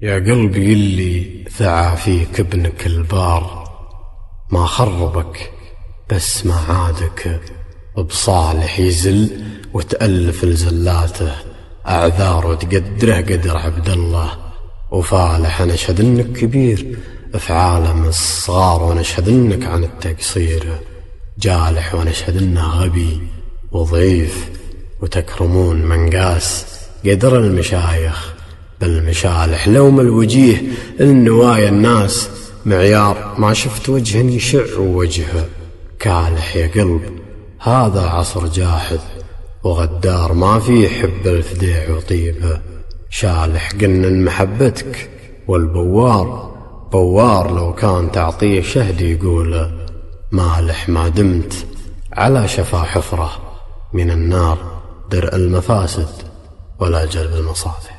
يا قلبي اللي ثعى فيك ابنك البار، ما خربك بس ما عادك بصالح يزل وتألف لزلاته أعذار وتقدره قدر عبد الله وفالح. أنا أشهد إنك كبير في عالم الصغار، وأنا أشهد إنك عن التقصير جالح، وأنا أشهد إنه غبي وضعيف وتكرمون من قاس قدر المشايخ بالمشالح. لوم الوجيه النوايا الناس معيار، ما شفت وجه يشع ووجهه كالح. يا قلب هذا عصر جاحد وغدار، ما فيه حب الفديع وطيبه شالح. قلنا إن محبتك والبوار بوار، لو كان تعطيه شهد يقول مالح. ما دمت على شفا حفرة من النار، درء المفاسد ولا جلب المصالح.